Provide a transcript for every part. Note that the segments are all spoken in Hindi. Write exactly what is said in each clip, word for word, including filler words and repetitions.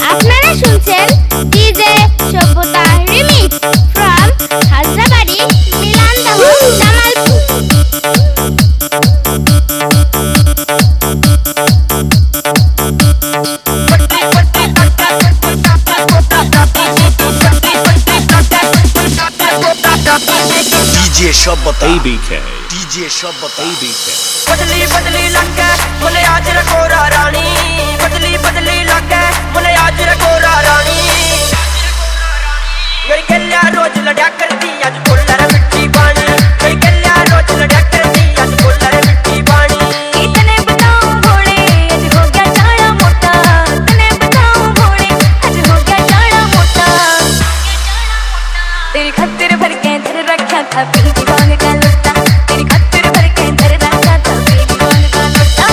আপনারা শুনছেন DJ Sabhyata remix from Hazrabari Milandah Jamalpur. DJ Sabhyata A B K DJ Sabhyata A B K बदली बदली लगे मुने आज रखोरा रानी, बदली बदली लगे मुने आज रखोरा रानी। मेरी गलिया रोज लड़ा करती आज बोलर मिट्टी पानी, मेरी गलिया रोज लड़ा करती आज बोलर मिट्टी पानी। इतने बताऊं घोड़े आज हो गया जाड़ा मोटा, इतने बताऊं घोड़े आज हो गया जाड़ा मोटा। तेरी खातिर भर के धर रखा था पीली बांग का लुट्टा, तेरी खातिर भर के धर रखा था पीली बांग का लुट्टा।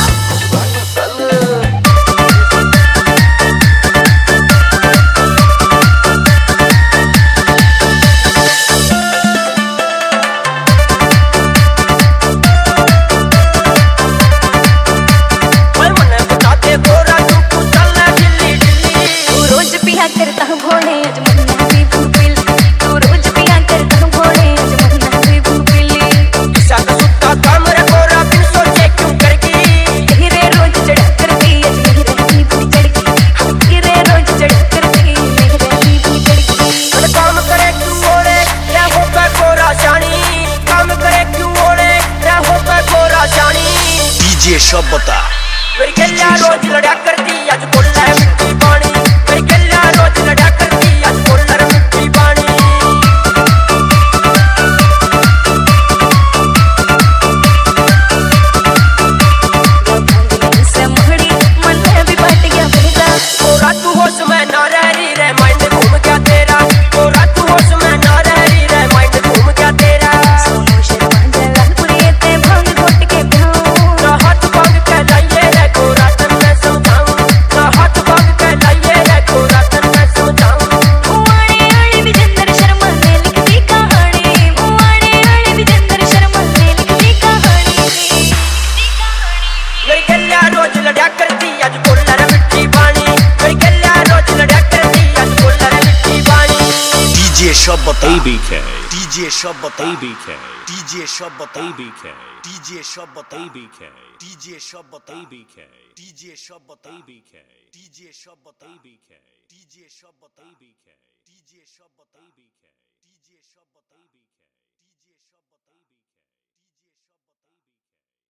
ओए मुन्ने बताते गोरा तू तू चल दिल्ली दिल्ली। तू रोज पिया करता हूँ घोड़े आज मुन्ना भी भूपिल, तू रोज पिया करता हूँ घोड़े आज मुन्ना भी भूपिली। किसा का सुत्ता था मेरे गोरा बिन सोचे क्यों करगी। तेरे रोज चढ़ा करती आज मेरी रहती भी चढ़गी, हाँ तेरे रोज चढ़ा करती मेरी रहती भी चढ़गी। अरे काम करे क्यों ओढ़े रे होकर गोरा शानी, काम करे क्यों ओढ़े रे होकर गोरा शानी। डीजे सभ्यता मेरी गलिया रोज लड़ा करती आज बोलर मिट्टी पानी, मेरी गलिया रोज लड़ा करती आज बोलर मिट्टी पानी। से मोहड़ी मन में भी बट गया मेरा, गोरा तू होश में ना रह रही रे माइंड घूम गया तेरा, गोरा तू होश में ना रह रही रे माइंड घूम गया तेरा। सोनू शर्मा जलालपुरी ते भांग घोट के प्याऊं, ना हाथ भांग के लाइए रे गोरा तन मैं समझाऊं, ना हाथ भांग के लाइए रे गोरा तन मैं समझाऊं। मुआड़े आड़े विजेंद्र शर्मा ने लिख दी कहानी, मुआड़े आड़े विजेंद्र शर्मा ने लिख दी कहानी। मेरी गलिया रोज लड़ा करती आज बोलर मिट्टी पानी, मेरी गलिया रोज लड़ा करती आज बोलर मिट्टी पानी। DJ Sabhyata A B K DJ Sabhyata A B K DJ Sabhyata A B K DJ Sabhyata A B K DJ Sabhyata A B K DJ Sabhyata A B K DJ Sabhyata A B K DJ Sabhyata A B K DJ Sabhyata A B K DJ सभ्यता